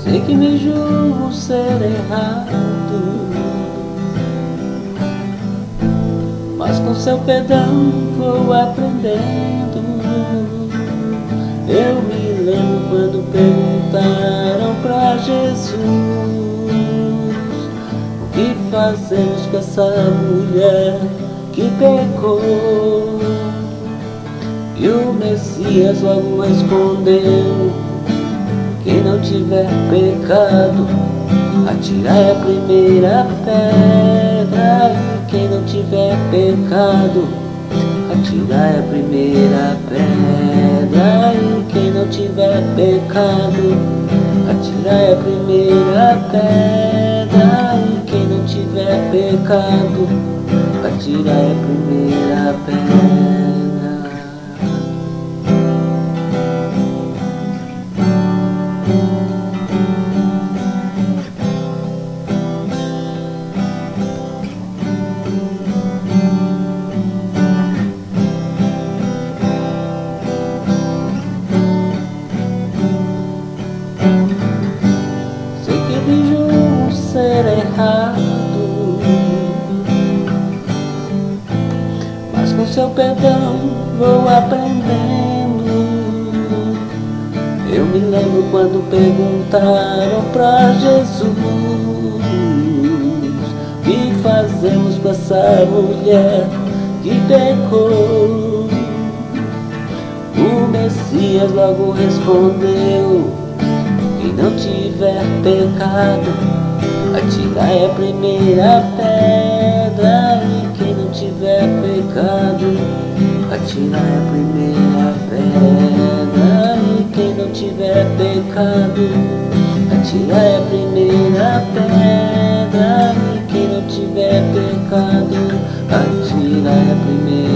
Sei que me julgo ser errado, mas com seu perdão vou aprendendo. Eu me lembro quando perguntaram pra Jesus: o que fazemos com essa mulher que pecou? E o Messias logo respondeu: quem não tiver pecado, atirai a primeira pedra. E quem não tiver pecado, atirai a primeira pedra. E quem não tiver pecado, atirai a primeira pedra. E quem não tiver pecado, atirai a primeira pedra. Sei que me julgo ser errado, mas com seu perdão vou aprendendo. Eu me lembro quando perguntaram pra Jesus: o que fazemos com essa mulher que pecou? O Messias logo respondeu: quem não tiver pecado, atirai a primeira pedra. E quem não tiver pecado, atirai a primeira pedra. E quem não tiver pecado, atirai a primeira pedra. E quem não tiver pecado, atirai a primeira